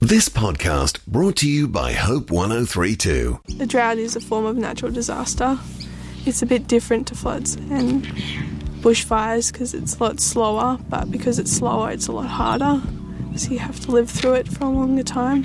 This podcast brought to you by Hope 103.2. A drought is a form of natural disaster. It's a bit different to floods and bushfires because it's a lot slower, but because it's slower, it's a lot harder. So you have to live through it for a longer time.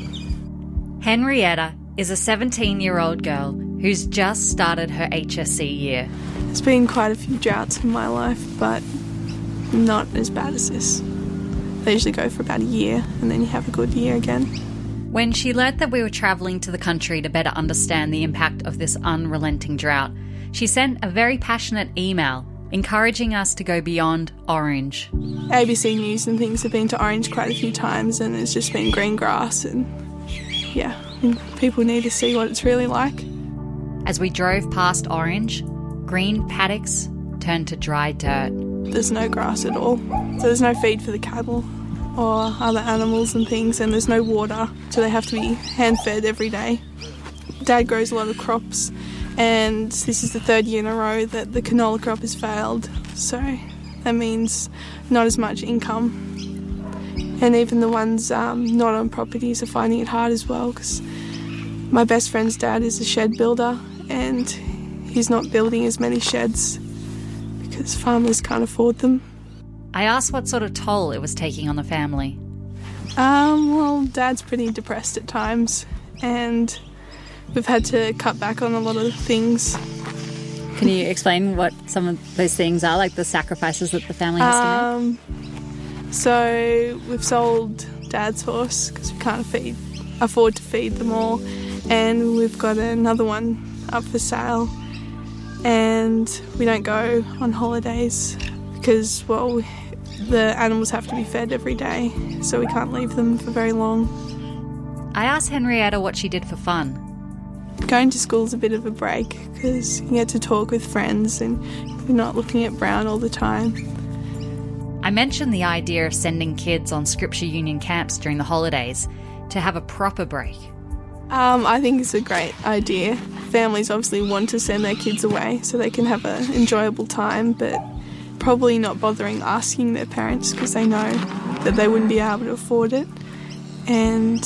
Henrietta is a 17-year-old girl who's just started her HSC year. There's been quite a few droughts in my life, but not as bad as this. They usually go for about a year and then you have a good year again. When she learnt that we were travelling to the country to better understand the impact of this unrelenting drought, she sent a very passionate email encouraging us to go beyond orange. ABC News and things have been to Orange quite a few times and it's just been green grass and people need to see what it's really like. As we drove past Orange, green paddocks turned to dry dirt. There's no grass at all, so there's no feed for the cattle or other animals and things, and there's no water, so they have to be hand-fed every day. Dad grows a lot of crops, and this is the third year in a row that the canola crop has failed, so that means not as much income. And even the ones not on properties are finding it hard as well, because my best friend's dad is a shed builder, and he's not building as many sheds because farmers can't afford them. I asked what sort of toll it was taking on the family. Well, Dad's pretty depressed at times, and we've had to cut back on a lot of things. Can you explain what some of those things are, like the sacrifices that the family has to make? So we've sold Dad's horse because we can't afford to feed them all, and we've got another one up for sale, and we don't go on holidays because, well, the animals have to be fed every day, so we can't leave them for very long. I asked Henrietta what she did for fun. Going to school is a bit of a break because you get to talk with friends and you're not looking at Brown all the time. I mentioned the idea of sending kids on Scripture Union camps during the holidays to have a proper break. I think it's a great idea. Families obviously want to send their kids away so they can have an enjoyable time, but probably not bothering asking their parents because they know that they wouldn't be able to afford it. And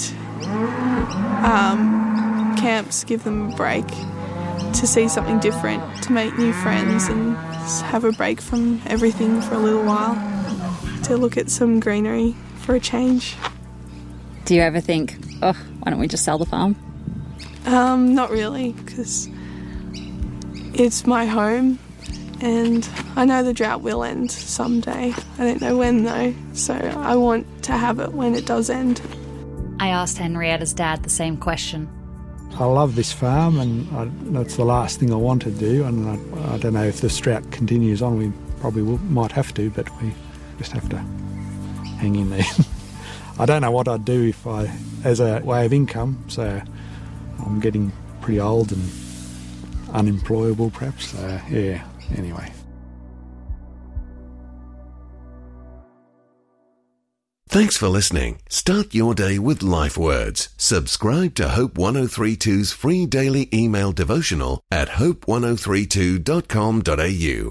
camps give them a break to see something different, to make new friends and have a break from everything for a little while, to look at some greenery for a change. Do you ever think, why don't we just sell the farm? Not really, because it's my home and I know the drought will end someday. I don't know when though, so I want to have it when it does end. I asked Henrietta's dad the same question. I love this farm and that's the last thing I want to do, and I don't know if this drought continues on, we probably might have to, but we just have to hang in there. I don't know what I'd do as a way of income, so I'm getting pretty old and unemployable perhaps, so yeah, anyway. Thanks for listening. Start your day with Life Words. Subscribe to Hope 103.2's free daily email devotional at hope1032.com.au.